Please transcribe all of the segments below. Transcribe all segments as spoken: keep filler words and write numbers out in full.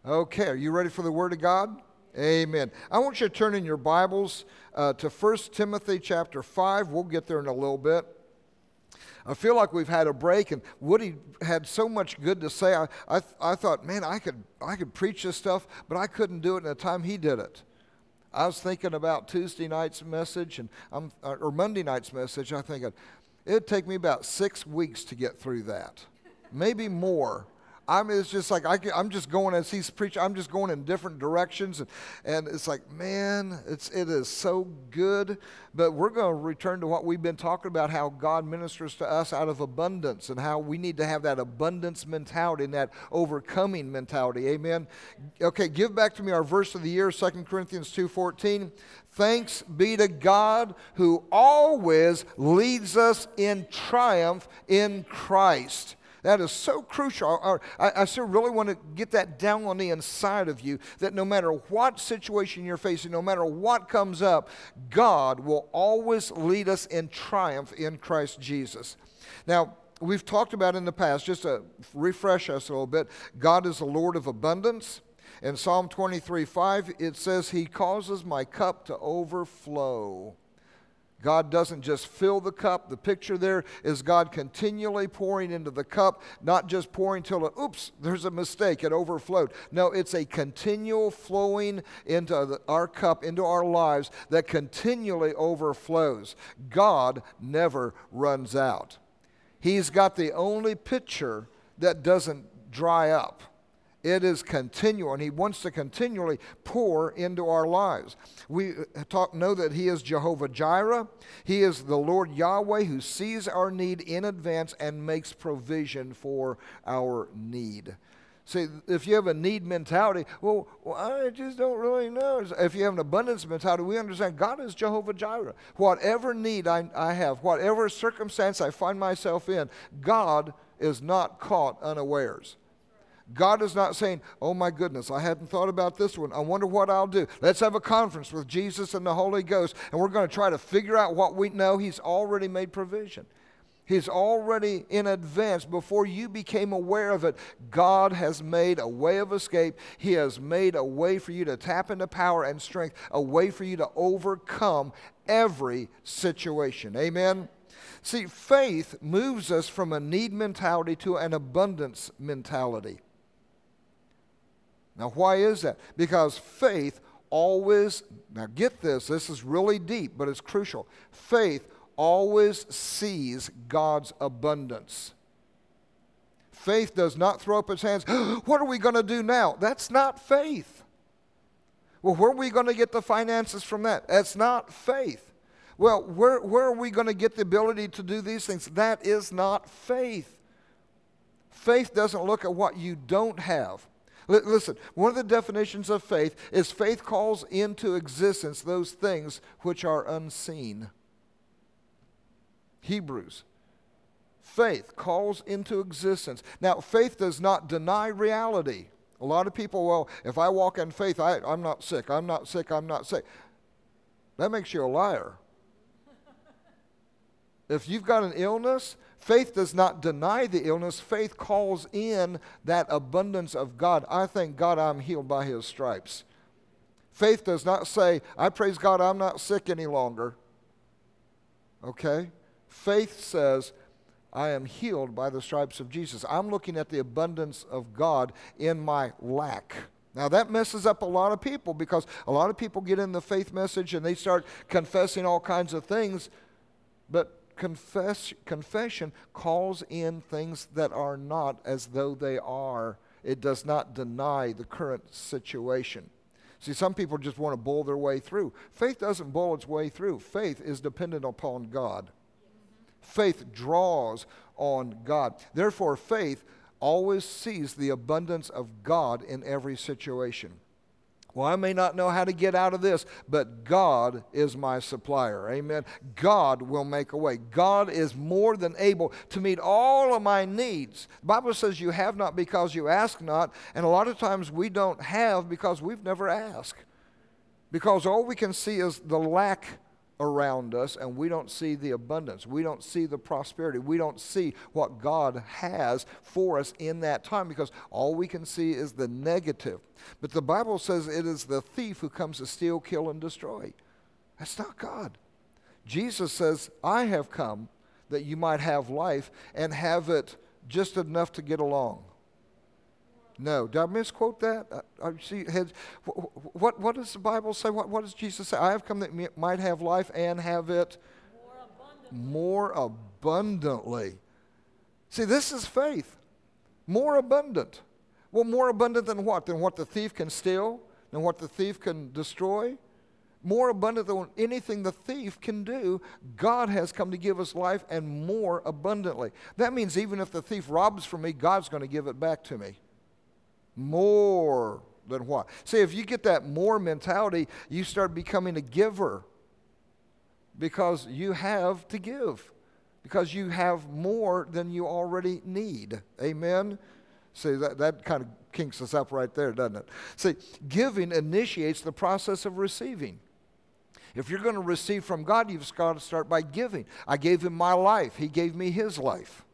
Okay, are you ready for the Word of God? Amen. I want you to turn in your Bibles uh, to First Timothy chapter five. We'll get there in a little bit. I feel like we've had a break, and Woody had so much good to say. I, I, I thought, man, I could, I could preach this stuff, but I couldn't do it in the time he did it. I was thinking about Tuesday night's message, and I'm, or Monday night's message. I'm thinking, it'd take me about six weeks to get through that, maybe more. I mean, it's just like I can, I'm just going as he's preaching. I'm just going in different directions, and, and it's like, man, it's it is so good. But we're going to return to what we've been talking about: how God ministers to us out of abundance, and how we need to have that abundance mentality and that overcoming mentality. Amen. Okay, give back to me our verse of the year, Second Corinthians two fourteen. Thanks be to God who always leads us in triumph in Christ. That is so crucial. I, I still really want to get that down on the inside of you, that no matter what situation you're facing, no matter what comes up, God will always lead us in triumph in Christ Jesus. Now, we've talked about in the past, just to refresh us a little bit, God is the Lord of abundance. In Psalm twenty-three five, it says, He causes my cup to overflow. God doesn't just fill the cup. The picture there is God continually pouring into the cup, not just pouring till it, oops, there's a mistake, it overflowed. No, it's a continual flowing into the, our cup, into our lives, that continually overflows. God never runs out. He's got the only pitcher that doesn't dry up. It is continual, and He wants to continually pour into our lives. We talk, know that He is Jehovah Jireh. He is the Lord Yahweh who sees our need in advance and makes provision for our need. See, if you have a need mentality, well, well, I just don't really know. If you have an abundance mentality, we understand God is Jehovah Jireh. Whatever need I, I have, whatever circumstance I find myself in, God is not caught unawares. God is not saying, oh my goodness, I hadn't thought about this one. I wonder what I'll do. Let's have a conference with Jesus and the Holy Ghost, and we're going to try to figure out what we know. He's already made provision. He's already in advance, before you became aware of it, God has made a way of escape. He has made a way for you to tap into power and strength, a way for you to overcome every situation. Amen? See, faith moves us from a need mentality to an abundance mentality. Now, why is that? Because faith always, now get this, this is really deep, but it's crucial. Faith always sees God's abundance. Faith does not throw up its hands. What are we going to do now? That's not faith. Well, where are we going to get the finances from that? That's not faith. Well, where, where are we going to get the ability to do these things? That is not faith. Faith doesn't look at what you don't have. Listen, one of the definitions of faith is faith calls into existence those things which are unseen. Hebrews. Faith calls into existence. Now, faith does not deny reality. A lot of people, well, if I walk in faith, I, I'm not sick, I'm not sick, I'm not sick. That makes you a liar. If you've got an illness, faith does not deny the illness. Faith calls in that abundance of God. I thank God I'm healed by His stripes. Faith does not say, I praise God I'm not sick any longer. Okay? Faith says, I am healed by the stripes of Jesus. I'm looking at the abundance of God in my lack. Now that messes up a lot of people, because a lot of people get in the faith message and they start confessing all kinds of things, but Confess, confession calls in things that are not as though they are. It does not deny the current situation. See, some people just want to bull their way through. Faith doesn't bull its way through. Faith is dependent upon God. Faith draws on God. Therefore, faith always sees the abundance of God in every situation. Well, I may not know how to get out of this, but God is my supplier. Amen. God will make a way. God is more than able to meet all of my needs. The Bible says you have not because you ask not, and a lot of times we don't have because we've never asked. Because all we can see is the lack around us, and we don't see the abundance. We don't see the prosperity. We don't see what God has for us in that time, because all we can see is the negative. But the Bible says it is the thief who comes to steal, kill, and destroy. That's not God. Jesus says, I have come that you might have life and have it just enough to get along. No, did I misquote that? I, I see, had, what, what does the Bible say? What, what does Jesus say? I have come that you might have life and have it more abundantly. More abundantly. See, this is faith. More abundant. Well, more abundant than what? Than what the thief can steal? Than what the thief can destroy? More abundant than anything the thief can do. God has come to give us life, and more abundantly. That means even if the thief robs from me, God's going to give it back to me. More than what? See, if you get that more mentality, you start becoming a giver, because you have to give, because you have more than you already need. Amen? See, that, that kind of kinks us up right there, doesn't it? See, giving initiates the process of receiving. If you're going to receive from God, you've got to start by giving. I gave him my life. He gave me his life.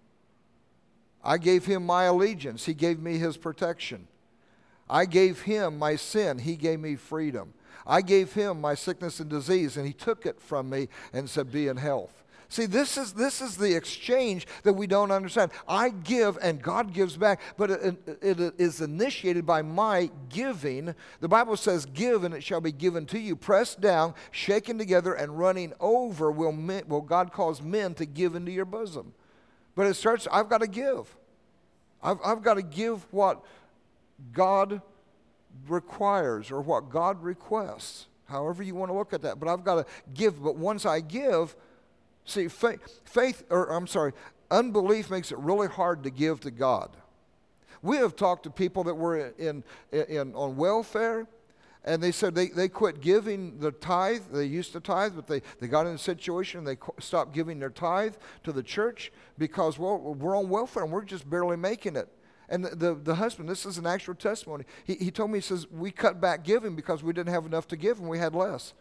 I gave him my allegiance. He gave me his protection. I gave him my sin. He gave me freedom. I gave him my sickness and disease, and he took it from me and said, be in health. See, this is this is the exchange that we don't understand. I give and God gives back, but it, it, it is initiated by my giving. The Bible says, give and it shall be given to you. Pressed down, shaken together, and running over will, men, will God cause men to give into your bosom. But it starts, I've got to give. I've, I've got to give what God requires or what God requests, however you want to look at that. But I've got to give. But once I give, see, faith, faith, or I'm sorry, unbelief makes it really hard to give to God. We have talked to people that were in, in, in on welfare, and they said they, they quit giving the tithe. They used to tithe, but they, they got in a situation and they stopped giving their tithe to the church because, well, we're on welfare and we're just barely making it. And the, the, the husband, this is an actual testimony. He, he told me, he says, we cut back giving because we didn't have enough to give and we had less.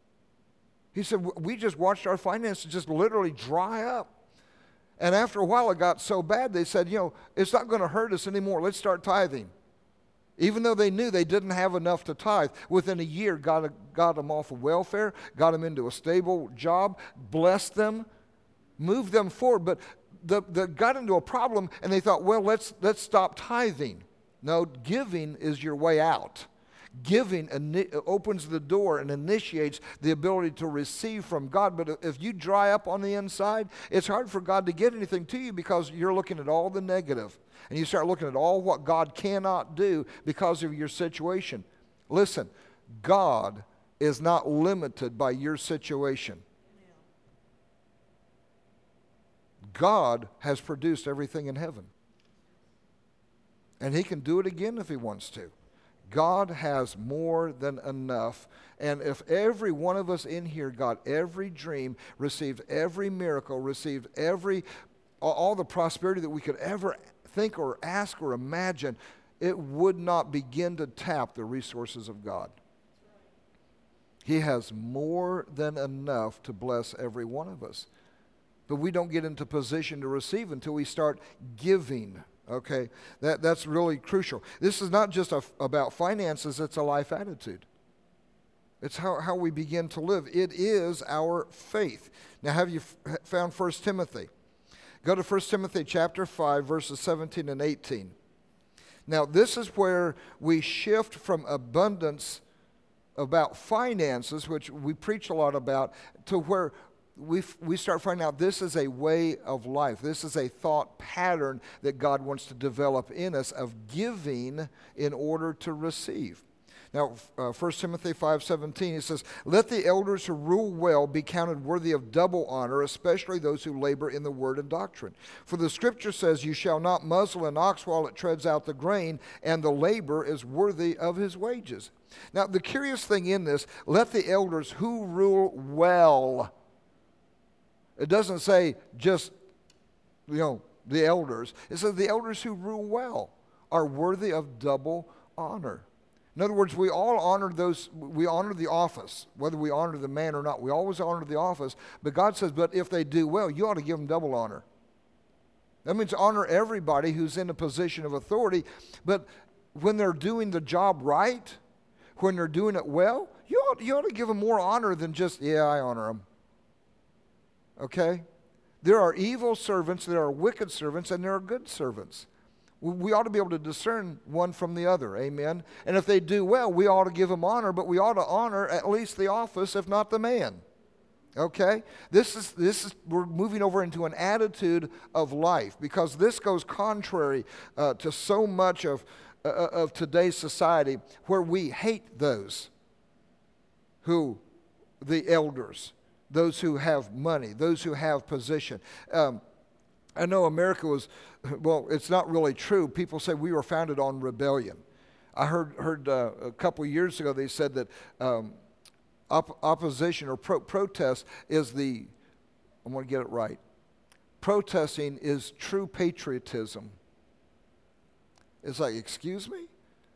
He said, we just watched our finances just literally dry up. And after a while, it got so bad, they said, you know, it's not going to hurt us anymore. Let's start tithing. Even though they knew they didn't have enough to tithe, within a year, got, got them off of welfare, got them into a stable job, blessed them, moved them forward. But the, the got into a problem, and they thought, well, let's, let's stop tithing. No, giving is your way out. Giving ini- opens the door and initiates the ability to receive from God. But if you dry up on the inside, it's hard for God to get anything to you because you're looking at all the negative. And you start looking at all what God cannot do because of your situation. Listen, God is not limited by your situation. God has produced everything in heaven. And he can do it again if he wants to. God has more than enough. And if every one of us in here got every dream, received every miracle, received every all the prosperity that we could ever think or ask or imagine, it would not begin to tap the resources of God. He has more than enough to bless every one of us. But we don't get into position to receive until we start giving. Okay, that, that's really crucial. This is not just a, about finances, it's a life attitude. It's how, how we begin to live. It is our faith. Now, have you f- found First Timothy? Go to First Timothy chapter five, verses seventeen and eighteen. Now, this is where we shift from abundance about finances, which we preach a lot about, to where We, we start finding out this is a way of life. This is a thought pattern that God wants to develop in us of giving in order to receive. Now, uh, First Timothy five seventeen, he says, let the elders who rule well be counted worthy of double honor, especially those who labor in the word and doctrine. For the scripture says, you shall not muzzle an ox while it treads out the grain, and the labor is worthy of his wages. Now, the curious thing in this, let the elders who rule well. It doesn't say just, you know, the elders. It says the elders who rule well are worthy of double honor. In other words, we all honor those, we honor the office, whether we honor the man or not. We always honor the office. But God says, but if they do well, you ought to give them double honor. That means honor everybody who's in a position of authority. But when they're doing the job right, when they're doing it well, you ought, you ought to give them more honor than just, yeah, I honor them. Okay? There are evil servants, there are wicked servants, and there are good servants. We ought to be able to discern one from the other, amen? And if they do well, we ought to give them honor, but we ought to honor at least the office, if not the man. Okay? This is, this is, we're moving over into an attitude of life, because this goes contrary uh, to so much of, uh, of today's society, where we hate those who, the elders, those who have money, those who have position. Um, I know America was, well, it's not really true. People say we were founded on rebellion. I heard heard uh, a couple of years ago they said that um, op- opposition or pro- protest is the, I want to get it right, protesting is true patriotism. It's like, excuse me?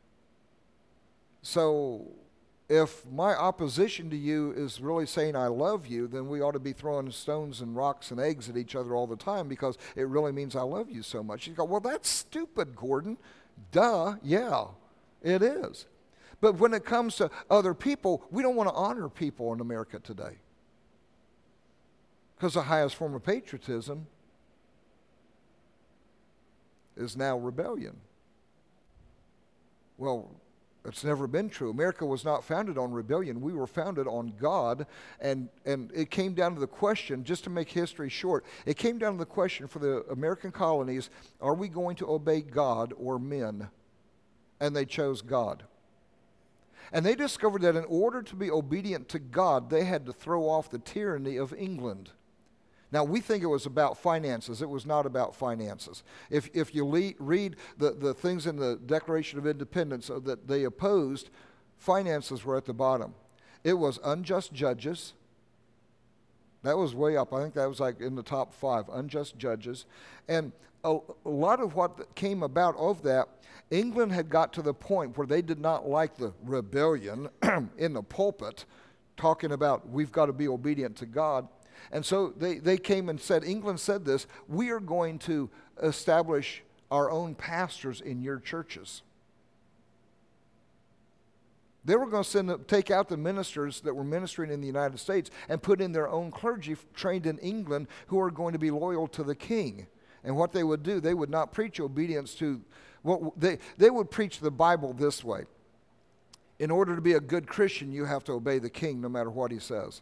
So if my opposition to you is really saying I love you, then we ought to be throwing stones and rocks and eggs at each other all the time, because it really means I love you so much. You go, well, that's stupid, Gordon. Duh, yeah, it is. But when it comes to other people, we don't want to honor people in America today, because the highest form of patriotism is now rebellion. Well, it's never been true. America was not founded on rebellion. We were founded on God, and, and it came down to the question, just to make history short, it came down to the question for the American colonies, are we going to obey God or men? And they chose God. And they discovered that in order to be obedient to God, they had to throw off the tyranny of England. Now, we think it was about finances. It was not about finances. If, if you le- read the, the things in the Declaration of Independence that they opposed, finances were at the bottom. It was unjust judges. That was way up. I think that was like in the top five, unjust judges. And a, a lot of what came about of that, England had got to the point where they did not like the rebellion in the pulpit, talking about we've got to be obedient to God. And so they, they came and said, England said this, we are going to establish our own pastors in your churches. They were going to send, take out the ministers that were ministering in the United States and put in their own clergy trained in England who are going to be loyal to the king. And what they would do, they would not preach obedience to, what they, they would preach the Bible this way. In order to be a good Christian, you have to obey the king no matter what he says.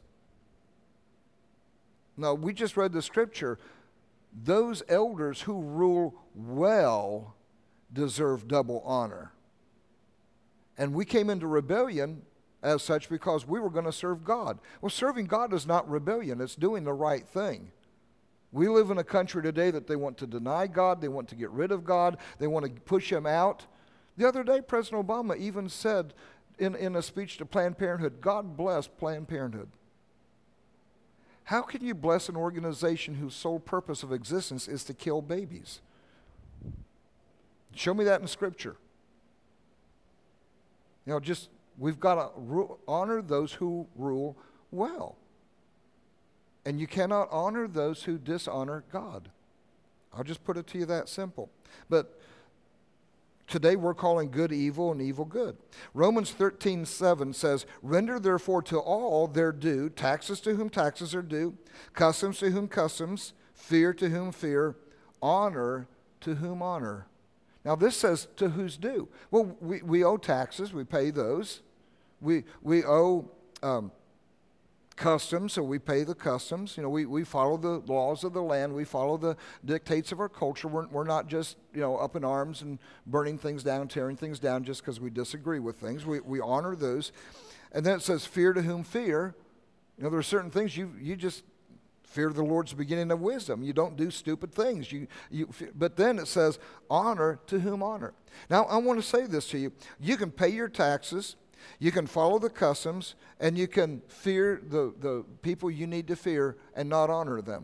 No, we just read the scripture. Those elders who rule well deserve double honor. And we came into rebellion as such because we were going to serve God. Well, serving God is not rebellion. It's doing the right thing. We live in a country today that they want to deny God. They want to get rid of God. They want to push him out. The other day, President Obama even said in, in a speech to Planned Parenthood, God bless Planned Parenthood. How can you bless an organization whose sole purpose of existence is to kill babies? Show me that in Scripture. You know, just, we've got to ru- honor those who rule well. And you cannot honor those who dishonor God. I'll just put it to you that simple. But today we're calling good evil and evil good. Romans thirteen seven says, render therefore to all their due, taxes to whom taxes are due, customs to whom customs, fear to whom fear, honor to whom honor. Now this says to who's due. Well, we, we owe taxes, we pay those. We, we owe um, customs, so we pay the customs. You know, we, we follow the laws of the land. We follow the dictates of our culture. We're, we're not just, you know, up in arms and burning things down, tearing things down just because we disagree with things. We, we honor those. And then it says, fear to whom fear. You know, there are certain things you, you just, fear of the Lord's the beginning of wisdom. You don't do stupid things. You, you, but then it says, honor to whom honor. Now, I want to say this to you. You can pay your taxes. You can follow the customs, and you can fear the, the people you need to fear and not honor them.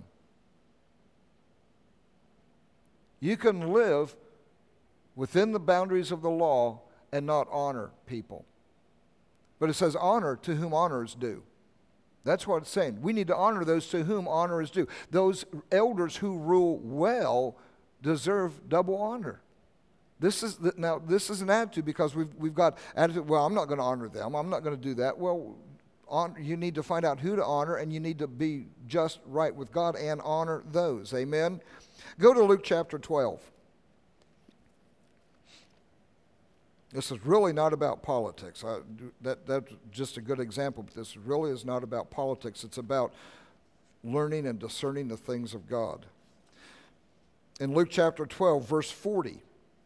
You can live within the boundaries of the law and not honor people. But it says honor to whom honor is due. That's what it's saying. We need to honor those to whom honor is due. Those elders who rule well deserve double honor. This is the, now this is an attitude because we've we've got attitude. Well, I'm not going to honor them. I'm not going to do that. Well, on, you need to find out who to honor, and you need to be just right with God and honor those. Amen. Go to Luke chapter twelve. This is really not about politics. I, that, that's just a good example, but this really is not about politics. It's about learning and discerning the things of God. In Luke chapter twelve, verse forty,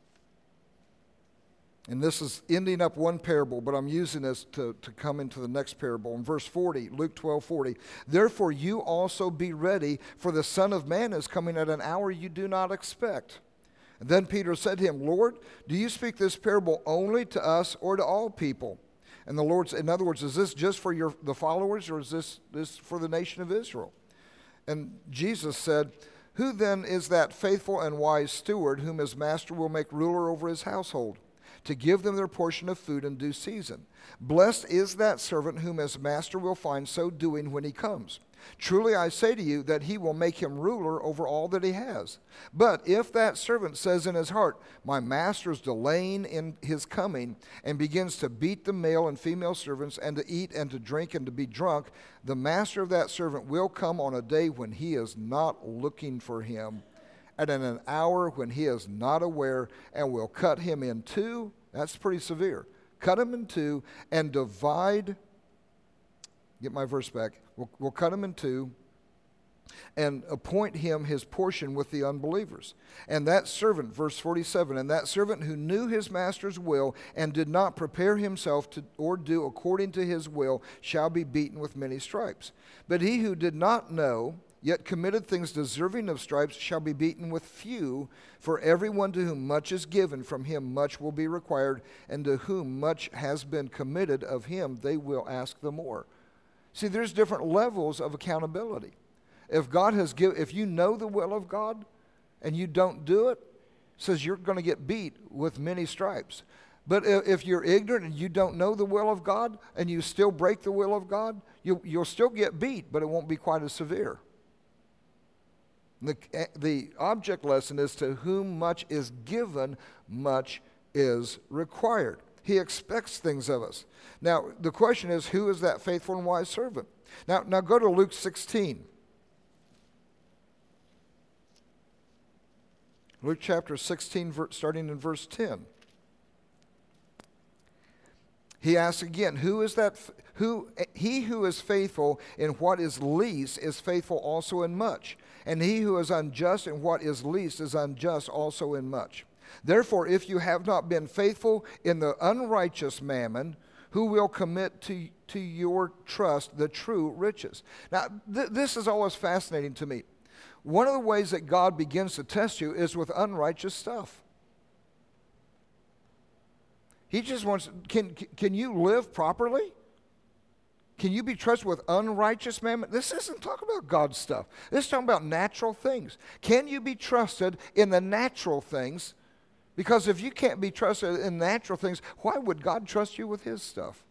and this is ending up one parable, but I'm using this to, to come into the next parable. In verse forty, Luke twelve forty, therefore you also be ready, for the Son of Man is coming at an hour you do not expect. And then Peter said to him, Lord, do you speak this parable only to us or to all people? And the Lord said, in other words, is this just for your the followers, or is this, this for the nation of Israel? And Jesus said, who then is that faithful and wise steward whom his master will make ruler over his household, to give them their portion of food in due season? Blessed is that servant whom his master will find so doing when he comes. Truly I say to you that he will make him ruler over all that he has. But if that servant says in his heart, my master is delaying in his coming, and begins to beat the male and female servants, and to eat and to drink and to be drunk, the master of that servant will come on a day when he is not looking for him, and in an hour when he is not aware, and will cut him in two. That's pretty severe. Cut him in two and divide, get my verse back, we'll, we'll cut him in two and appoint him his portion with the unbelievers. And that servant, verse forty-seven, and that servant who knew his master's will and did not prepare himself to or do according to his will shall be beaten with many stripes. But he who did not know, yet committed things deserving of stripes, shall be beaten with few. For everyone to whom much is given, from him much will be required, and to whom much has been committed, of him they will ask the more. See, there's different levels of accountability. If God has given, if you know the will of God and you don't do it, it says you're going to get beat with many stripes. But if you're ignorant and you don't know the will of God and you still break the will of God, you, you'll still get beat, but it won't be quite as severe. The, the object lesson is, to whom much is given, much is required. He expects things of us. Now, the question is, who is that faithful and wise servant? Now, now go to Luke sixteen. Luke chapter sixteen, starting in verse ten. He asks again, who is that, who, he who is faithful in what is least is faithful also in much. And he who is unjust in what is least is unjust also in much. Therefore, if you have not been faithful in the unrighteous mammon, who will commit to, to your trust the true riches? Now, th- this is always fascinating to me. One of the ways that God begins to test you is with unrighteous stuff. He just wants, can, can you live properly? Can you be trusted with unrighteous mammon? This isn't talking about God's stuff. This is talking about natural things. Can you be trusted in the natural things? Because if you can't be trusted in natural things, why would God trust you with his stuff?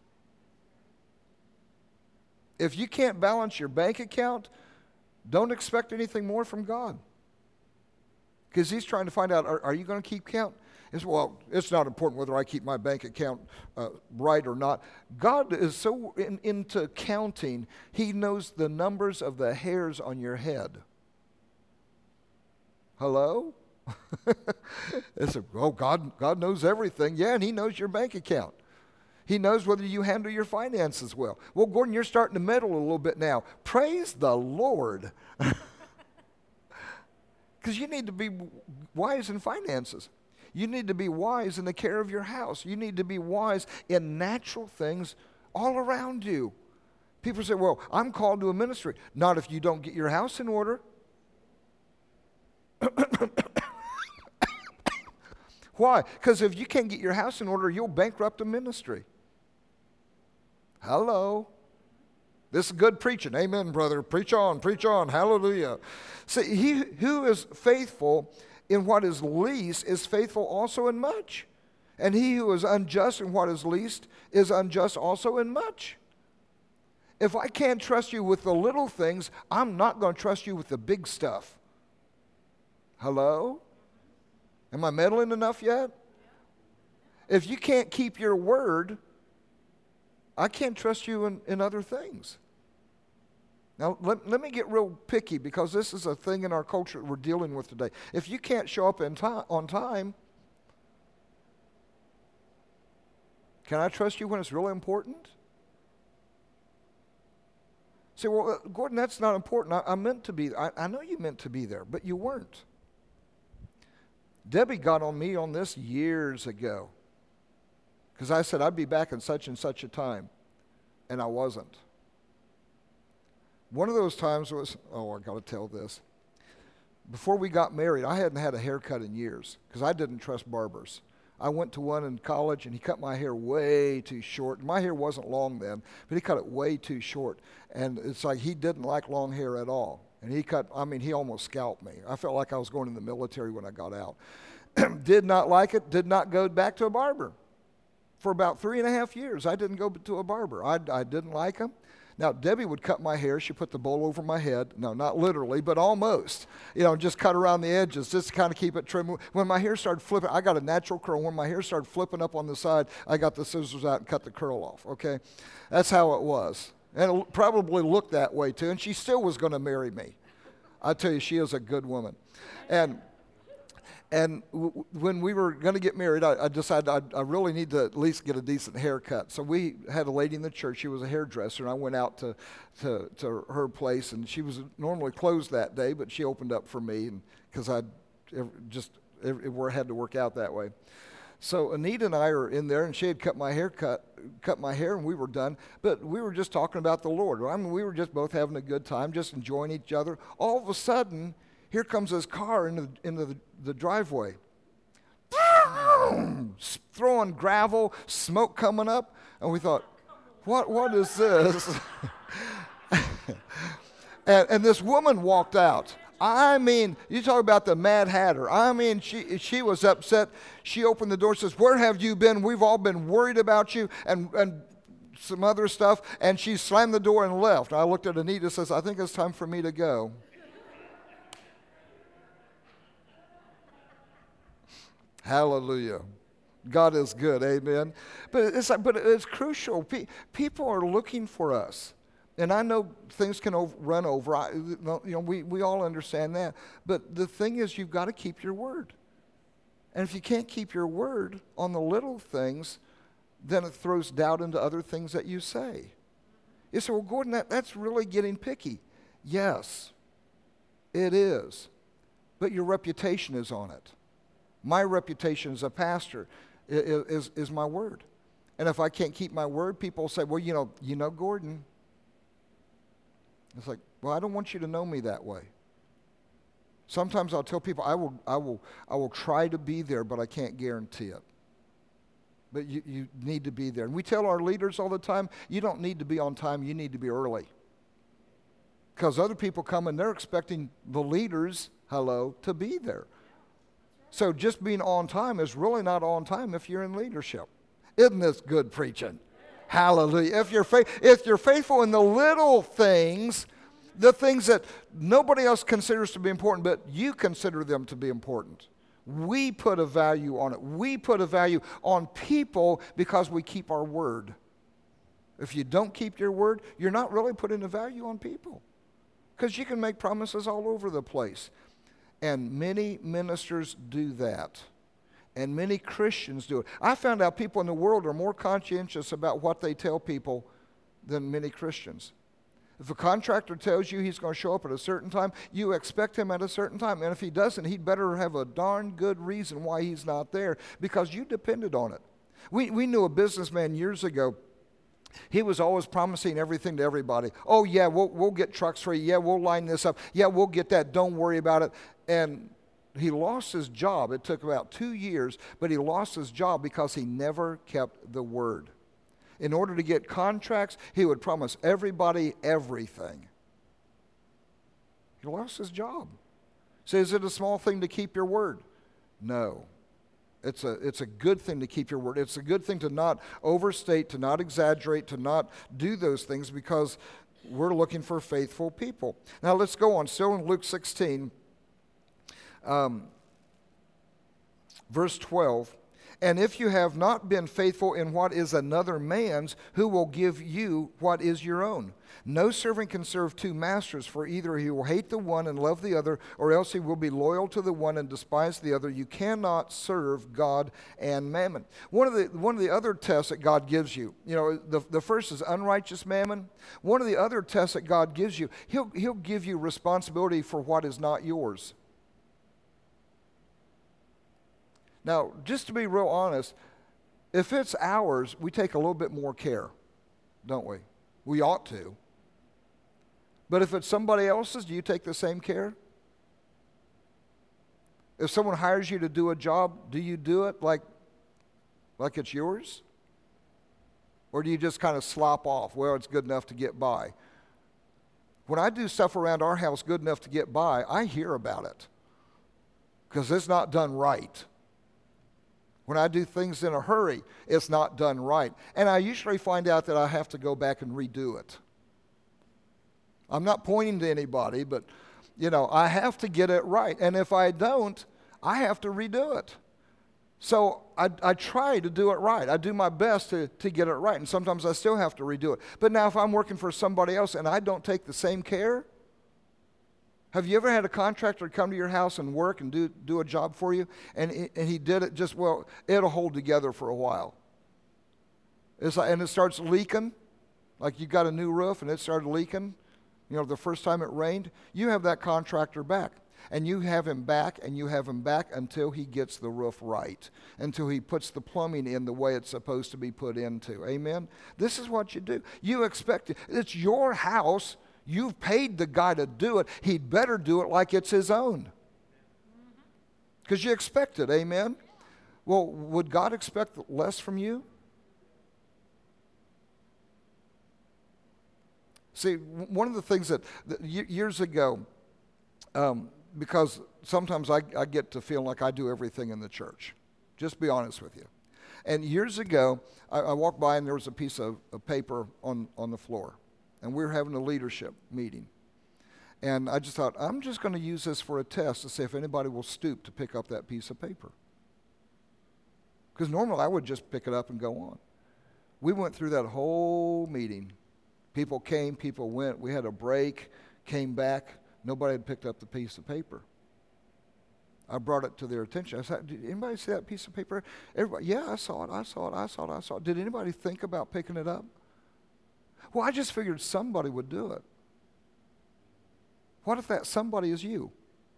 If you can't balance your bank account, don't expect anything more from God. Because he's trying to find out, are, are you going to keep count? It's, well, it's not important whether I keep my bank account uh, right or not. God is so in, into counting, he knows the numbers of the hairs on your head. Hello? It's a, oh, God, God knows everything. Yeah, and he knows your bank account. He knows whether you handle your finances well. Well, Gordon, you're starting to meddle a little bit now. Praise the Lord. Because you need to be wise in finances. You need to be wise in the care of your house. You need to be wise in natural things all around you. People say, well, I'm called to a ministry. Not if you don't get your house in order. Why? Because if you can't get your house in order, you'll bankrupt a ministry. Hello. This is good preaching. Amen, brother. Preach on, preach on. Hallelujah. See, he who is faithful in what is least is faithful also in much. And he who is unjust in what is least is unjust also in much. If I can't trust you with the little things, I'm not going to trust you with the big stuff. Hello? Am I meddling enough yet? If you can't keep your word, I can't trust you in, in other things. Now, let, let me get real picky, because this is a thing in our culture that we're dealing with today. If you can't show up in time, on time, can I trust you when it's really important? Say, well, Gordon, that's not important. I, I meant to be, I, I know you meant to be there, but you weren't. Debbie got on me on this years ago, because I said I'd be back in such and such a time, and I wasn't. One of those times was, oh, I got to tell this. Before we got married, I hadn't had a haircut in years, because I didn't trust barbers. I went to one in college, and he cut my hair way too short. My hair wasn't long then, but he cut it way too short. And it's like he didn't like long hair at all. And he cut, I mean, he almost scalped me. I felt like I was going in the military when I got out. Did not like it, did not go back to a barber. For about three and a half years, I didn't go to a barber. I, I didn't like him. Now, Debbie would cut my hair. She put the bowl over my head. No, not literally, but almost. You know, just cut around the edges, just to kind of keep it trim. When my hair started flipping, I got a natural curl. When my hair started flipping up on the side, I got the scissors out and cut the curl off, okay? That's how it was. And it probably looked that way, too. And she still was going to marry me. I tell you, she is a good woman. And... And w- when we were going to get married, I, I decided I'd, I really need to at least get a decent haircut. So we had a lady in the church. She was a hairdresser, and I went out to, to, to her place, and she was normally closed that day, but she opened up for me because I just it, it had to work out that way. So Anita and I are in there, and she had cut my hair, cut, cut my hair, and we were done. But we were just talking about the Lord. I mean, we were just both having a good time, just enjoying each other. All of a sudden, here comes this car into the, into the, the driveway. Throwing gravel, smoke coming up. And we thought, what, what is this? and, and this woman walked out. I mean, you talk about the Mad Hatter. I mean, she she was upset. She opened the door and says, where have you been? We've all been worried about you. And, and some other stuff. And she slammed the door and left. I looked at Anita and says, I think it's time for me to go. Hallelujah. God is good, amen. But it's like, but it's crucial. Pe- people are looking for us, and I know things can over, run over. I, you know, we we all understand that. But the thing is, you've got to keep your word. And if you can't keep your word on the little things, then it throws doubt into other things that you say. You say, well, Gordon, that, that's really getting picky. Yes, it is. But your reputation is on it. My reputation as a pastor is, is, is my word. And if I can't keep my word, people say, well, you know, you know Gordon. It's like, well, I don't want you to know me that way. Sometimes I'll tell people, I will, I will, I will try to be there, but I can't guarantee it. But you, you need to be there. And we tell our leaders all the time, you don't need to be on time, you need to be early. Because other people come and they're expecting the leaders, hello, to be there. So just being on time is really not on time if you're in leadership. Isn't this good preaching? Hallelujah. If you're, fa- if you're faithful in the little things, the things that nobody else considers to be important, but you consider them to be important. We put a value on it. We put a value on people because we keep our word. If you don't keep your word, you're not really putting a value on people. Because you can make promises all over the place. And many ministers do that. And many Christians do it. I found out people in the world are more conscientious about what they tell people than many Christians. If a contractor tells you he's going to show up at a certain time, you expect him at a certain time. And if he doesn't, he'd better have a darn good reason why he's not there, because you depended on it. We, we knew a businessman years ago. He was always promising everything to everybody. Oh, yeah, we'll, we'll get trucks for you. Yeah, we'll line this up. Yeah, we'll get that. Don't worry about it. And he lost his job. It took about two years, but he lost his job because he never kept the word. In order to get contracts, he would promise everybody everything. He lost his job. So is it a small thing to keep your word? No. It's a, it's a good thing to keep your word. It's a good thing to not overstate, to not exaggerate, to not do those things, because we're looking for faithful people. Now let's go on. Still in Luke sixteen, um, verse twelve. And if you have not been faithful in what is another man's, who will give you what is your own? No servant can serve two masters, for either he will hate the one and love the other, or else he will be loyal to the one and despise the other. You cannot serve God and mammon. One of the, one of the other tests that God gives you, you know, the, the first is unrighteous mammon. One of the other tests that God gives you, he'll, he'll give you responsibility for what is not yours. Now, just to be real honest, if it's ours, we take a little bit more care, don't we? We ought to. But if it's somebody else's, do you take the same care? If someone hires you to do a job, do you do it like, like it's yours? Or do you just kind of slop off? Well, it's good enough to get by. When I do stuff around our house good enough to get by, I hear about it, because it's not done right. When I do things in a hurry, it's not done right. And I usually find out that I have to go back and redo it. I'm not pointing to anybody, but, you know, I have to get it right. And if I don't, I have to redo it. So I, I try to do it right. I do my best to, to get it right. And sometimes I still have to redo it. But now if I'm working for somebody else and I don't take the same care, have you ever had a contractor come to your house and work and do, do a job for you, and, and he did it just, well, it'll hold together for a while. It's like, and it starts leaking, like you got a new roof and it started leaking, you know, the first time it rained, you have that contractor back. And you have him back, and you have him back until he gets the roof right, until he puts the plumbing in the way it's supposed to be put into. Amen? This is what you do. You expect it. It's your house. You've paid the guy to do it. He'd better do it like it's his own, because you expect it. Amen? Well, would God expect less from you? See, one of the things that, that years ago, um, because sometimes I, I get to feel like I do everything in the church. Just be honest with you. And years ago, I, I walked by and there was a piece of, of paper on, on the floor. And we were having a leadership meeting. And I just thought, I'm just going to use this for a test to see if anybody will stoop to pick up that piece of paper. Because normally I would just pick it up and go on. We went through that whole meeting. People came, people went. We had a break, came back. Nobody had picked up the piece of paper. I brought it to their attention. I said, did anybody see that piece of paper? Everybody, yeah, I saw it, I saw it, I saw it, I saw it. Did anybody think about picking it up? Well, I just figured somebody would do it. What if that somebody is you?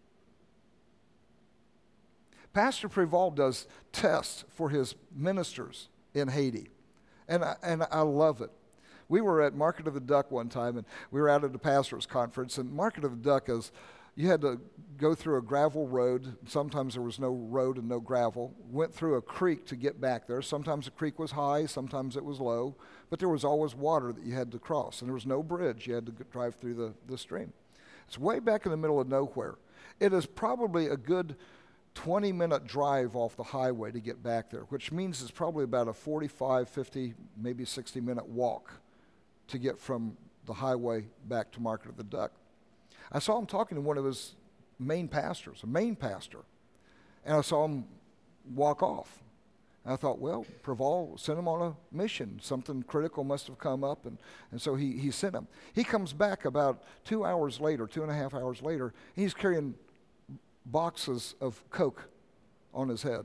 Pastor Preval does tests for his ministers in Haiti, and I, and I love it. We were at Market of the Duck one time, and we were out at a pastor's conference, and Market of the Duck is, you had to go through a gravel road. Sometimes there was no road and no gravel. Went through a creek to get back there. Sometimes the creek was high, sometimes it was low, but there was always water that you had to cross, and there was no bridge. You had to drive through the, the stream. It's way back in the middle of nowhere. It is probably a good twenty-minute drive off the highway to get back there, which means it's probably about a forty-five, fifty, maybe sixty-minute walk to get from the highway back to Market of the Duck. I saw him talking to one of his main pastors, a main pastor, and I saw him walk off. And I thought, well, Preval sent him on a mission. Something critical must have come up, and, and so he, he sent him. He comes back about two hours later, two and a half hours later, and he's carrying boxes of Coke on his head.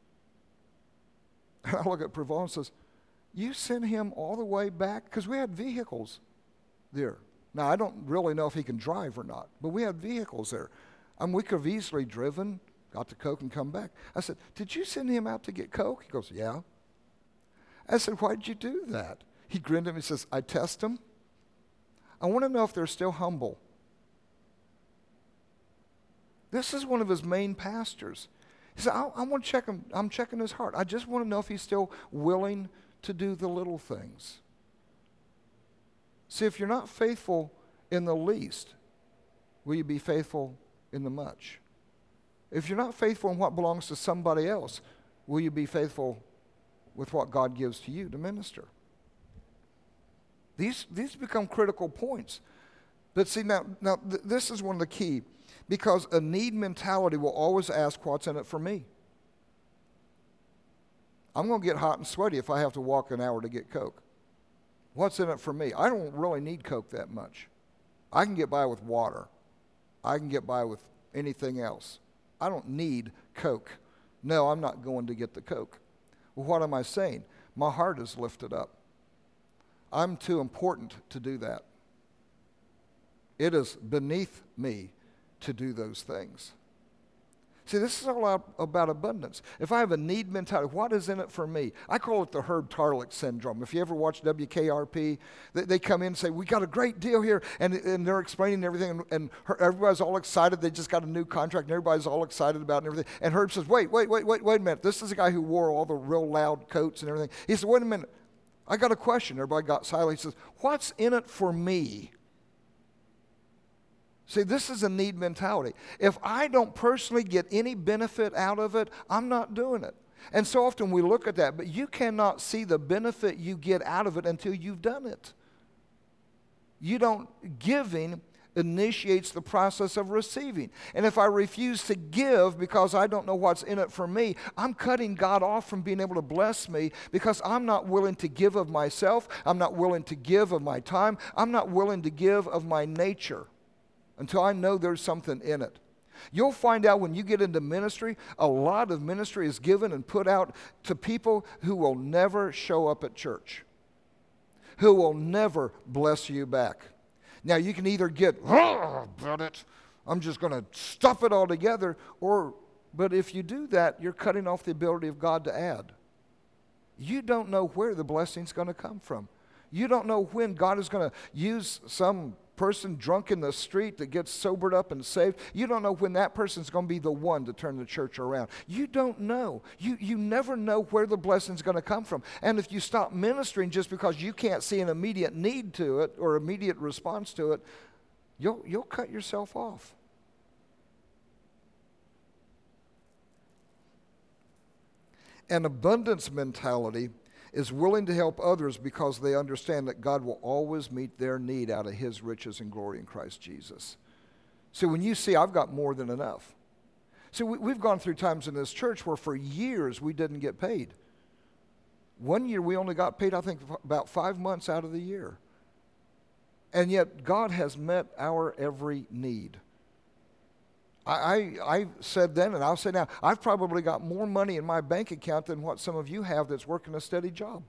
And I look at Preval and says, you sent him all the way back? Because we had vehicles there. Now, I don't really know if he can drive or not, but we had vehicles there. I mean, we could have easily driven, got the Coke, and come back. I said, did you send him out to get Coke? He goes, yeah. I said, why did you do that? He grinned at me and says, I test them. I want to know if they're still humble. This is one of his main pastors. He said, I, I want to check him. I'm checking his heart. I just want to know if he's still willing to do the little things. See, if you're not faithful in the least, will you be faithful in the much? If you're not faithful in what belongs to somebody else, will you be faithful with what God gives to you to minister? These, these become critical points. But see, now, now th- this is one of the key, because a need mentality will always ask, what's in it for me? I'm going to get hot and sweaty if I have to walk an hour to get Coke. What's in it for me? I don't really need Coke that much. I can get by with water. I can get by with anything else. I don't need Coke. No, I'm not going to get the Coke. Well, what am I saying? My heart is lifted up. I'm too important to do that. It is beneath me to do those things. See, this is all about abundance. If I have a need mentality, what is in it for me? I call it the Herb Tarlek syndrome. If you ever watch W K R P, they, they come in and say, we got a great deal here, and, and they're explaining everything, and, and her, everybody's all excited. They just got a new contract, and everybody's all excited about it and everything. And Herb says, wait, wait, wait, wait, wait a minute. This is a guy who wore all the real loud coats and everything. He said, wait a minute. I got a question. Everybody got silent. He says, what's in it for me? See, this is a need mentality. If I don't personally get any benefit out of it, I'm not doing it. And so often we look at that, but you cannot see the benefit you get out of it until you've done it. You don't, giving initiates the process of receiving. And if I refuse to give because I don't know what's in it for me, I'm cutting God off from being able to bless me because I'm not willing to give of myself. I'm not willing to give of my time. I'm not willing to give of my nature until I know there's something in it. You'll find out when you get into ministry, a lot of ministry is given and put out to people who will never show up at church, who will never bless you back. Now, you can either get, oh, about it, I'm just going to stuff it all together, or, but if you do that, you're cutting off the ability of God to add. You don't know where the blessing's going to come from. You don't know when God is going to use some person drunk in the street that gets sobered up and saved. You don't know when that person's going to be the one to turn the church around. You don't know. You, you never know where the blessing's going to come from. And if you stop ministering just because you can't see an immediate need to it or immediate response to it, you'll, you'll cut yourself off. An abundance mentality is willing to help others because they understand that God will always meet their need out of his riches and glory in Christ Jesus. So when you see, I've got more than enough. See, we, we've gone through times in this church where for years we didn't get paid. One year we only got paid, I think, about five months out of the year. And yet God has met our every need. I, I, I said then, and I'll say now, I've probably got more money in my bank account than what some of you have that's working a steady job.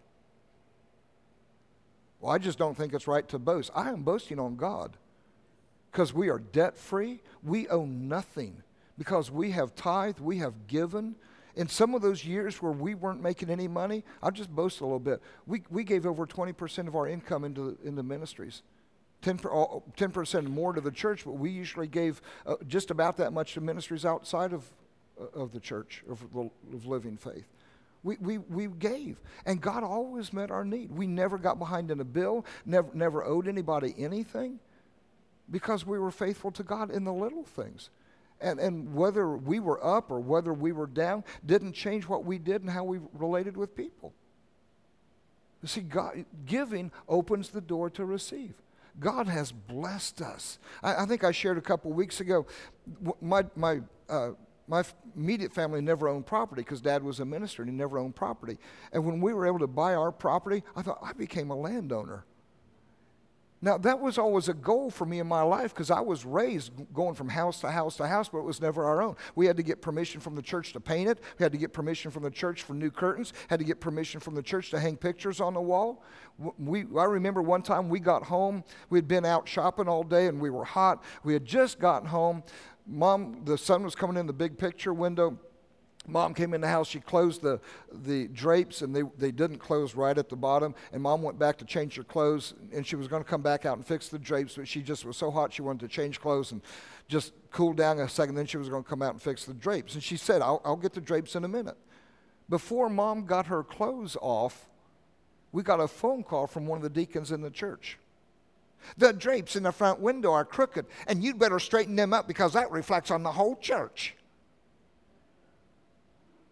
Well, I just don't think it's right to boast. I am boasting on God because we are debt-free. We owe nothing because we have tithed, we have given. In some of those years where we weren't making any money, I'll just boast a little bit. We, we gave over twenty percent of our income into, into ministries. ten percent more to the church, but we usually gave uh, just about that much to ministries outside of, uh, of the church, of, of living faith. We, we, we gave, and God always met our need. We never got behind in a bill, never, never owed anybody anything, because we were faithful to God in the little things. And, and whether we were up or whether we were down didn't change what we did and how we related with people. You see, God, giving opens the door to receive. God has blessed us. I, I think I shared a couple weeks ago, my, my, uh, my immediate family never owned property because Dad was a minister and he never owned property. And when we were able to buy our property, I thought, I became a landowner. Now, that was always a goal for me in my life because I was raised going from house to house to house, but it was never our own. We had to get permission from the church to paint it. We had to get permission from the church for new curtains. Had to get permission from the church to hang pictures on the wall. We, I remember one time we got home. We had been out shopping all day and we were hot. We had just gotten home. Mom, the sun was coming in the big picture window. Mom came in the house, she closed the, the drapes, and they, they didn't close right at the bottom, and Mom went back to change her clothes, and she was going to come back out and fix the drapes, but she just was so hot she wanted to change clothes and just cool down a second, then she was going to come out and fix the drapes. And she said, I'll, I'll get the drapes in a minute. Before Mom got her clothes off, we got a phone call from one of the deacons in the church. The drapes in the front window are crooked, and you'd better straighten them up because that reflects on the whole church.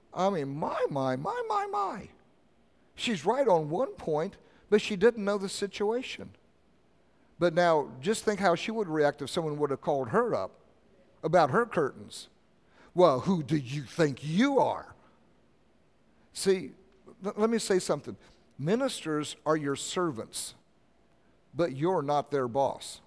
I mean, my, my, my, my, my. She's right on one point, but she didn't know the situation. But now, just think how she would react if someone would have called her up about her curtains. Well, who do you think you are? See, l- let me say something. Ministers are your servants, but you're not their boss.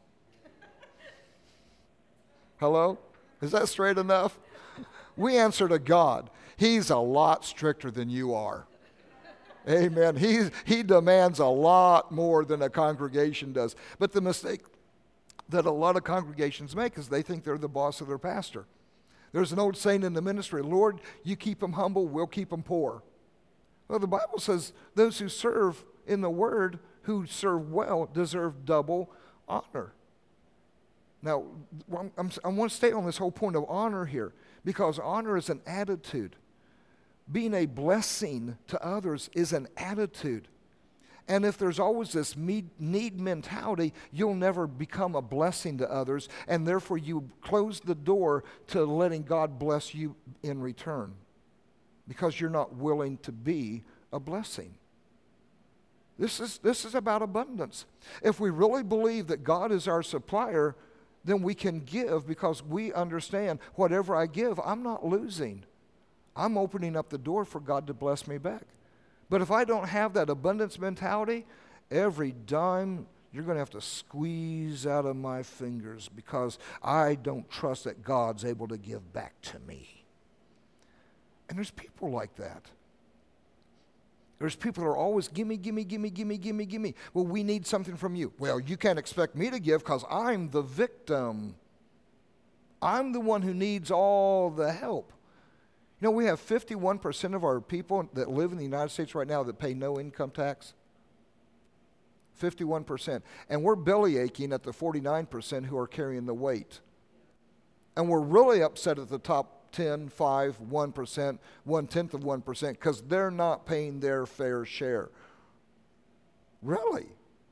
Hello? Is that straight enough? We answer to God. He's a lot stricter than you are. Amen. He, he demands a lot more than a congregation does. But the mistake that a lot of congregations make is they think they're the boss of their pastor. There's an old saying in the ministry, Lord, you keep them humble, we'll keep them poor. Well, the Bible says those who serve in the word, who serve well, deserve double honor. Now, I'm, I'm, I want to stay on this whole point of honor here, because honor is an attitude. Being a blessing to others is an attitude. And if there's always this need mentality, you'll never become a blessing to others, and therefore you close the door to letting God bless you in return, because you're not willing to be a blessing. This is, this is about abundance. If we really believe that God is our supplier, then we can give, because we understand whatever I give, I'm not losing. I'm opening up the door for God to bless me back. But if I don't have that abundance mentality, every dime you're going to have to squeeze out of my fingers, because I don't trust that God's able to give back to me. And there's people like that. There's people that are always, gimme, gimme, gimme, gimme, gimme, gimme. Well, we need something from you. Well, you can't expect me to give because I'm the victim. I'm the one who needs all the help. You know, we have fifty-one percent of our people that live in the United States right now that pay no income tax. fifty-one percent. And we're belly aching at the forty-nine percent who are carrying the weight. And we're really upset at the top ten, five, one percent, one-tenth of one percent, because they're not paying their fair share. Really?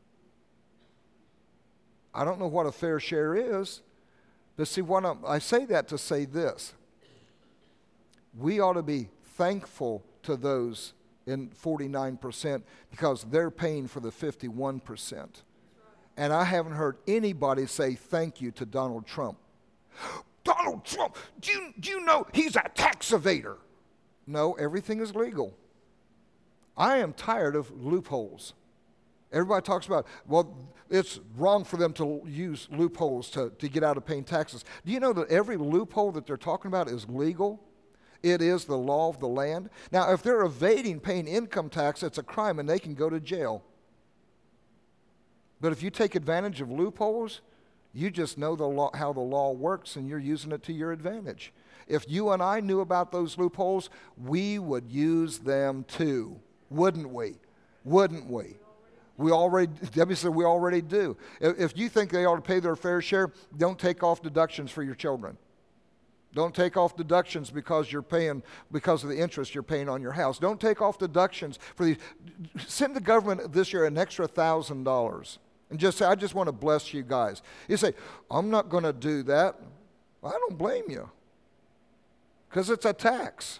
I don't know what a fair share is, but see, what I'm, I say that to say this. We ought to be thankful to those in forty-nine percent, because they're paying for the fifty-one percent. And I haven't heard anybody say thank you to Donald Trump. Donald Trump, do you, do you know he's a tax evader? No, everything is legal. I am tired of loopholes. Everybody talks about, well, it's wrong for them to use loopholes to, to get out of paying taxes. Do you know that every loophole that they're talking about is legal? It is the law of the land. Now, if they're evading paying income tax, it's a crime and they can go to jail. But if you take advantage of loopholes, you just know the law, how the law works, and you're using it to your advantage. If you and I knew about those loopholes, we would use them too, wouldn't we? Wouldn't we? We already, Debbie said we already do. If, if you think they ought to pay their fair share, don't take off deductions for your children. Don't take off deductions because you're paying, because of the interest you're paying on your house. Don't take off deductions for these. Send the government this year an extra one thousand dollars. And just say, I just want to bless you guys. You say, I'm not going to do that. Well, I don't blame you, because it's a tax.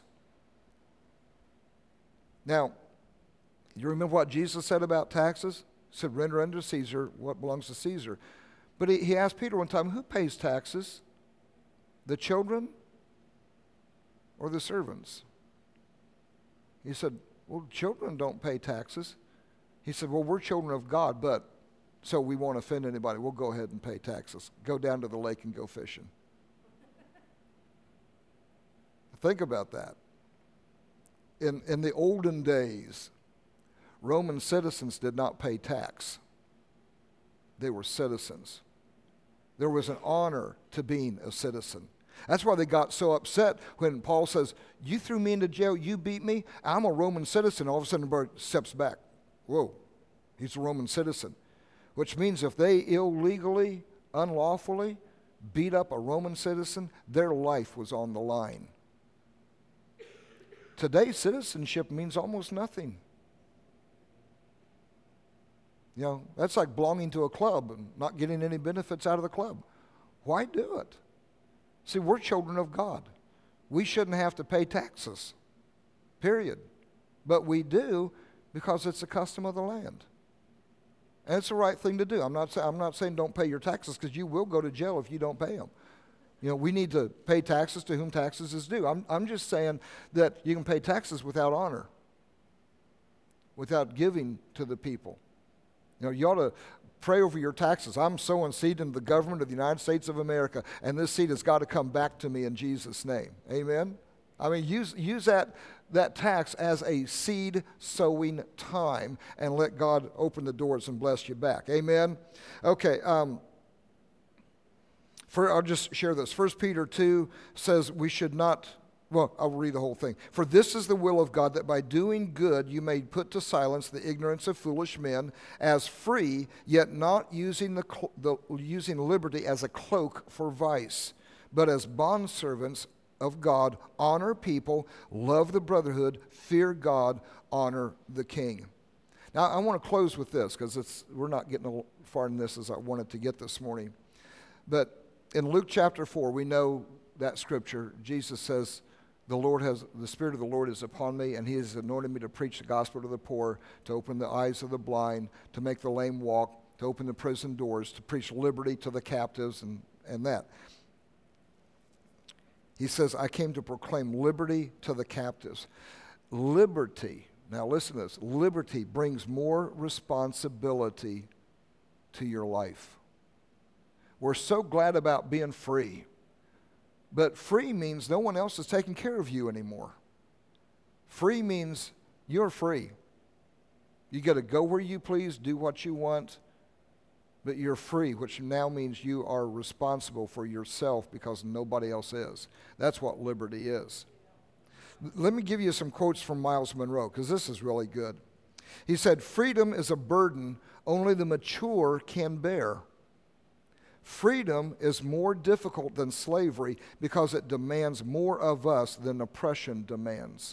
Now, you remember what Jesus said about taxes? He said, render unto Caesar what belongs to Caesar. But he, he asked Peter one time, who pays taxes? The children or the servants? He said, well, children don't pay taxes. He said, well, we're children of God, but so we won't offend anybody. We'll go ahead and pay taxes. Go down to the lake and go fishing. Think about that. In, in the olden days, Roman citizens did not pay tax. They were citizens. There was an honor to being a citizen. That's why they got so upset when Paul says, you threw me into jail, you beat me, I'm a Roman citizen. All of a sudden, the bird steps back. Whoa, he's a Roman citizen. Which means if they illegally, unlawfully beat up a Roman citizen, their life was on the line. Today, citizenship means almost nothing. You know, that's like belonging to a club and not getting any benefits out of the club. Why do it? See, we're children of God. We shouldn't have to pay taxes. period. But we do because it's the custom of the land. And it's the right thing to do. I'm not, say, I'm not saying don't pay your taxes, because you will go to jail if you don't pay them. You know, we need to pay taxes to whom taxes is due. I'm, I'm just saying that you can pay taxes without honor, without giving to the people. You know, you ought to pray over your taxes. I'm sowing seed into the government of the United States of America, and this seed has got to come back to me in Jesus' name. Amen? I mean, use, use that, that tax as a seed sowing time, and let God open the doors and bless you back. Amen? Okay, um, for, I'll just share this. First Peter two says we should not, well, I'll read the whole thing. For this is the will of God, that by doing good you may put to silence the ignorance of foolish men, as free, yet not using, the, the, using liberty as a cloak for vice, but as bondservants of God. Honor people, love the brotherhood, fear God, honor the king. Now, I want to close with this, because it's we're not getting as far in this as I wanted to get this morning. But in Luke chapter four, we know that scripture. Jesus says, the Lord has, the Spirit of the Lord is upon me, and he has anointed me to preach the gospel to the poor, to open the eyes of the blind, to make the lame walk, to open the prison doors, to preach liberty to the captives, and, and that. He says, I came to proclaim liberty to the captives. Liberty, now listen to this, liberty brings more responsibility to your life. We're so glad about being free. But free means no one else is taking care of you anymore. Free means you're free. You got to go where you please, do what you want, but you're free, which now means you are responsible for yourself because nobody else is. That's what liberty is. Let me give you some quotes from Miles Monroe, because this is really good. He said, freedom is a burden only the mature can bear. Freedom is more difficult than slavery because it demands more of us than oppression demands.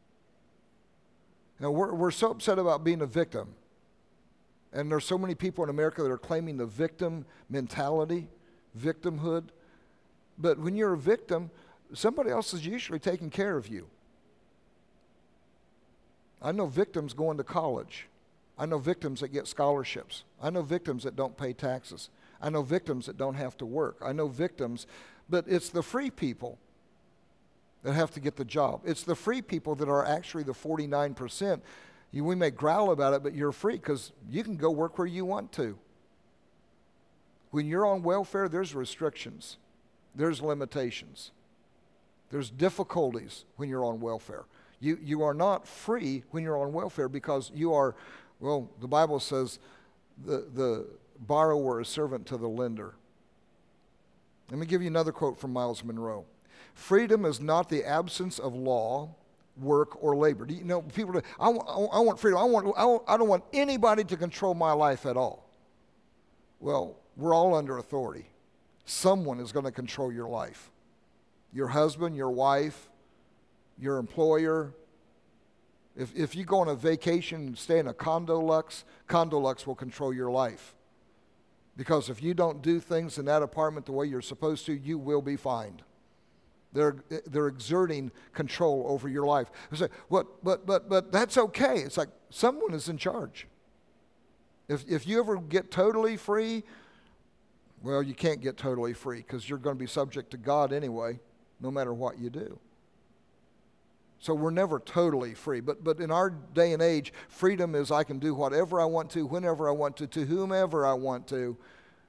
Now, we're, we're so upset about being a victim. And there's so many people in America that are claiming the victim mentality, victimhood. But when you're a victim, somebody else is usually taking care of you. I know victims going to college. I know victims that get scholarships. I know victims that don't pay taxes. I know victims that don't have to work. I know victims, but it's the free people that have to get the job. It's the free people that are actually the forty-nine percent. You, we may growl about it, but you're free because you can go work where you want to. When you're on welfare, there's restrictions. There's limitations. There's difficulties when you're on welfare. You, you are not free when you're on welfare because you are, well, the Bible says the, the borrower is servant to the lender. Let me give you another quote from Miles Monroe. Freedom is not the absence of law, work, or labor. Do you know, people say, I, I, I want freedom. I, want, I, want, I don't want anybody to control my life at all. Well, we're all under authority. Someone is going to control your life. Your husband, your wife, your employer. If, if you go on a vacation and stay in a Condo Lux, Condo Lux will control your life. Because if you don't do things in that apartment the way you're supposed to, you will be fined. They're, they're exerting control over your life. You say, what, but, but, but that's okay. It's like someone is in charge. If, if you ever get totally free, well, you can't get totally free because you're going to be subject to God anyway, no matter what you do. So we're never totally free. But, but in our day and age, freedom is I can do whatever I want to, whenever I want to, to whomever I want to.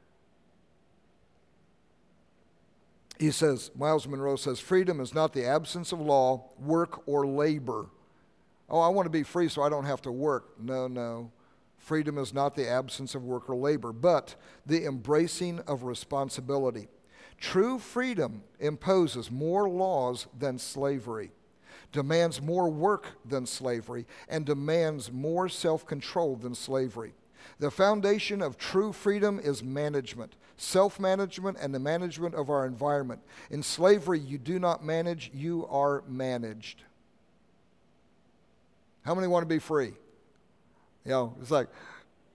He says, Miles Monroe says, freedom is not the absence of law, work, or labor. Oh, I want to be free so I don't have to work. No, no. Freedom is not the absence of work or labor, but the embracing of responsibility. True freedom imposes more laws than slavery, demands more work than slavery, and demands more self-control than slavery. The foundation of true freedom is management, self-management, and the management of our environment. In slavery, you do not manage, you are managed. How many want to be free? You know, it's like,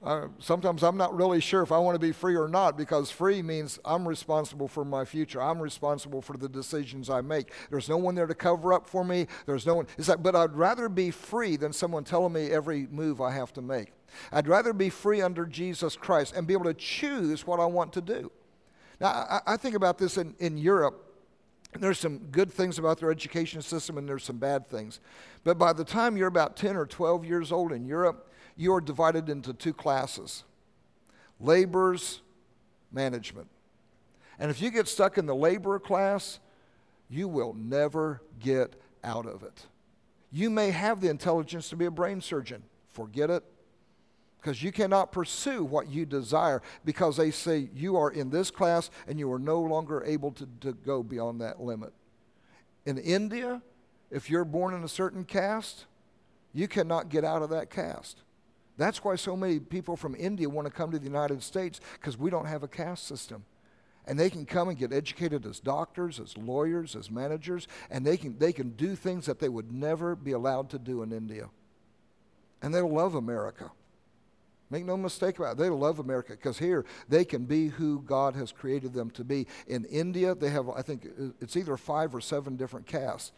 Uh, sometimes I'm not really sure if I want to be free or not, because free means I'm responsible for my future. I'm responsible for the decisions I make. There's no one there to cover up for me. There's no one. It's like, but I'd rather be free than someone telling me every move I have to make. I'd rather be free under Jesus Christ and be able to choose what I want to do. Now, I, I think about this in, in Europe. There's some good things about their education system, and there's some bad things. But by the time you're about ten or twelve years old in Europe, you are divided into two classes: laborers, management. And if you get stuck in the laborer class, you will never get out of it. You may have the intelligence to be a brain surgeon. Forget it. Because you cannot pursue what you desire, because they say you are in this class and you are no longer able to, to go beyond that limit. In India, if you're born in a certain caste, you cannot get out of that caste. That's why so many people from India want to come to the United States, because we don't have a caste system. And they can come and get educated as doctors, as lawyers, as managers, and they can, they can do things that they would never be allowed to do in India. And they'll love America. Make no mistake about it. They love America, because here they can be who God has created them to be. In India, they have, I think, it's either five or seven different castes.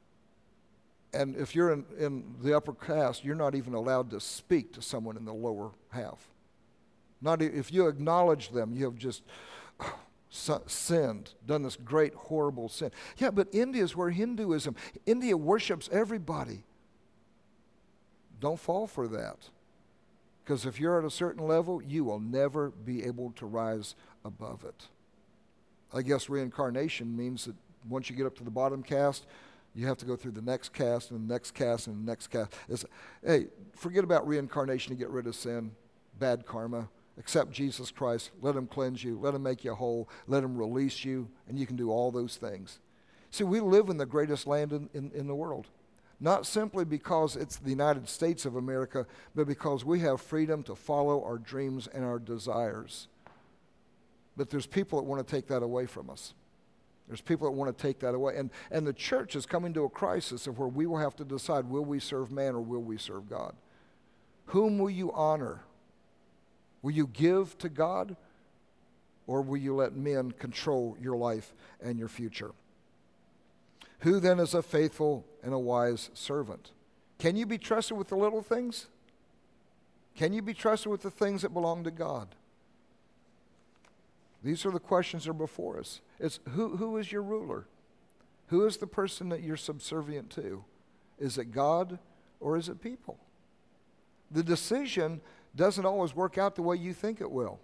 And if you're in, in the upper caste, you're not even allowed to speak to someone in the lower half. Not if you acknowledge them, you have just oh, sinned, done this great, horrible sin. Yeah, but India is where Hinduism, India worships everybody. Don't fall for that. Because if you're at a certain level, you will never be able to rise above it. I guess reincarnation means that once you get up to the bottom caste, you have to go through the next caste and the next caste and the next caste. It's, hey, forget about reincarnation to get rid of sin, bad karma. Accept Jesus Christ. Let him cleanse you. Let him make you whole. Let him release you. And you can do all those things. See, we live in the greatest land in, in, in the world. Not simply because it's the United States of America, but because we have freedom to follow our dreams and our desires. But there's people that want to take that away from us. There's people that want to take that away. And, and the church is coming to a crisis of where we will have to decide, will we serve man or will we serve God? Whom will you honor? Will you give to God, or will you let men control your life and your future? Who then is a faithful and a wise servant? Can you be trusted with the little things? Can you be trusted with the things that belong to God? These are the questions that are before us. It's who, who is your ruler? Who is the person that you're subservient to? Is it God or is it people? The decision doesn't always work out the way you think it will.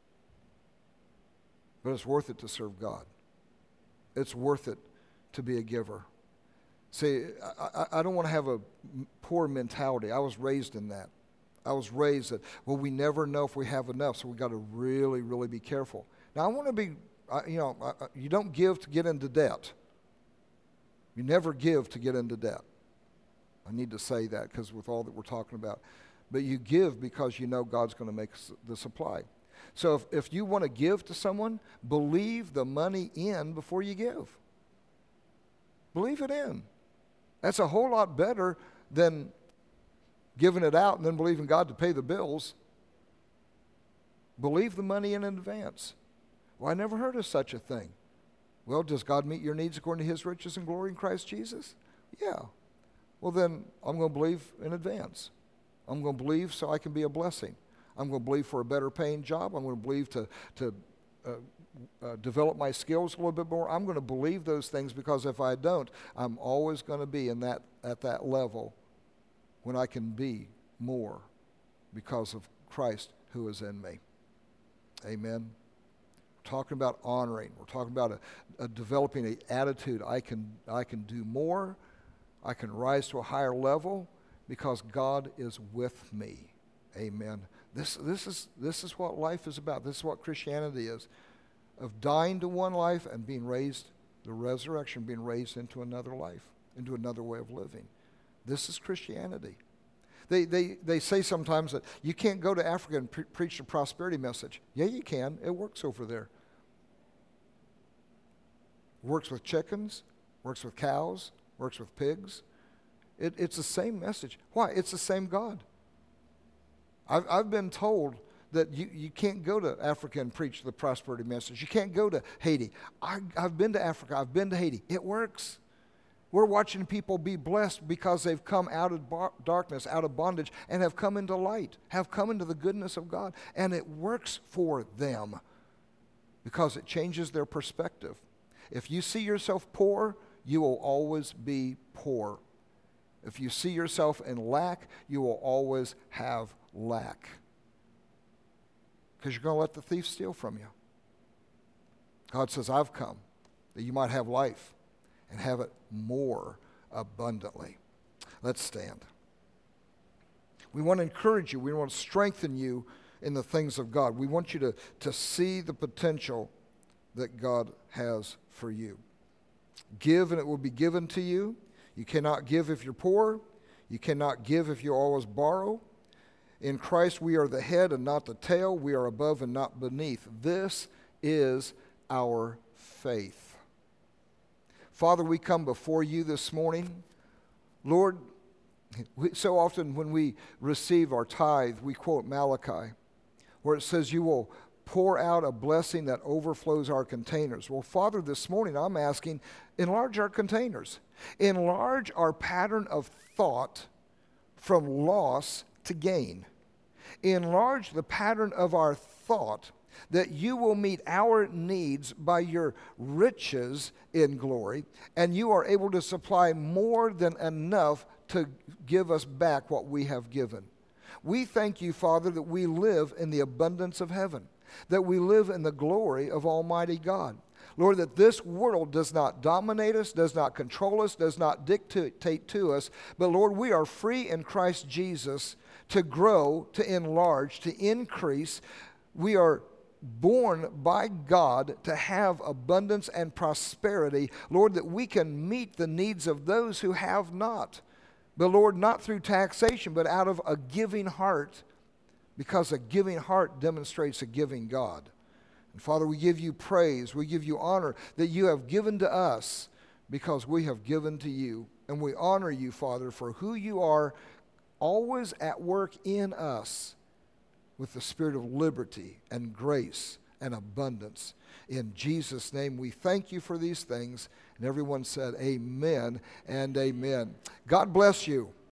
But it's worth it to serve God. It's worth it to be a giver. See, I, I don't want to have a poor mentality. I was raised in that. I was raised that, well, we never know if we have enough, so we got to really, really be careful. Now, I want to be, you know, you don't give to get into debt. You never give to get into debt. I need to say that because with all that we're talking about. But you give because you know God's going to make the supply. So if, if you want to give to someone, believe the money in before you give. Believe it in. That's a whole lot better than giving it out and then believing God to pay the bills. Believe the money in advance. Well, I never heard of such a thing. Well, does God meet your needs according to his riches and glory in Christ Jesus? Yeah. Well, then I'm going to believe in advance. I'm going to believe so I can be a blessing. I'm going to believe for a better paying job. I'm going to believe to, to uh, uh, develop my skills a little bit more. I'm going to believe those things, because if I don't, I'm always going to be in that at that level when I can be more because of Christ who is in me. Amen. We're talking about honoring. We're talking about a, a developing an attitude. I can I can do more. I can rise to a higher level because God is with me. Amen. This this is this is what life is about. This is what Christianity is. Of dying to one life and being raised, the resurrection, being raised into another life, into another way of living. This is Christianity. They, they, they say sometimes that you can't go to Africa and pre- preach the prosperity message. Yeah, you can. It works over there. Works with chickens, works with cows, works with pigs. It, it's the same message. Why? It's the same God. I've, I've been told that you, you can't go to Africa and preach the prosperity message. You can't go to Haiti. I, I've been to Africa. I've been to Haiti. It works. We're watching people be blessed because they've come out of bar- darkness, out of bondage, and have come into light, have come into the goodness of God. And it works for them because it changes their perspective. If you see yourself poor, you will always be poor. If you see yourself in lack, you will always have lack. Because you're going to let the thief steal from you. God says, I've come that you might have life and have it more abundantly. Let's stand. We want to encourage you. We want to strengthen you in the things of God. We want you to, to see the potential that God has for you. Give and it will be given to you. You cannot give if you're poor. You cannot give if you always borrow. In Christ we are the head and not the tail. We are above and not beneath. This is our faith. Father, we come before you this morning. Lord, we, so often when we receive our tithe, we quote Malachi, where it says you will pour out a blessing that overflows our containers. Well, Father, this morning I'm asking, enlarge our containers. Enlarge our pattern of thought from loss to gain. Enlarge the pattern of our thought that you will meet our needs by your riches in glory, and you are able to supply more than enough to give us back what we have given. We thank you, Father, that we live in the abundance of heaven, that we live in the glory of Almighty God. Lord, that this world does not dominate us, does not control us, does not dictate to us, but Lord, we are free in Christ Jesus to grow, to enlarge, to increase. We are born by God to have abundance and prosperity, Lord, that we can meet the needs of those who have not. But Lord, not through taxation, but out of a giving heart, because a giving heart demonstrates a giving God. And Father, we give you praise, we give you honor that you have given to us because we have given to you. And we honor you, Father, for who you are, always at work in us with the spirit of liberty and grace and abundance. In Jesus' name, we thank you for these things. And everyone said amen and amen. God bless you.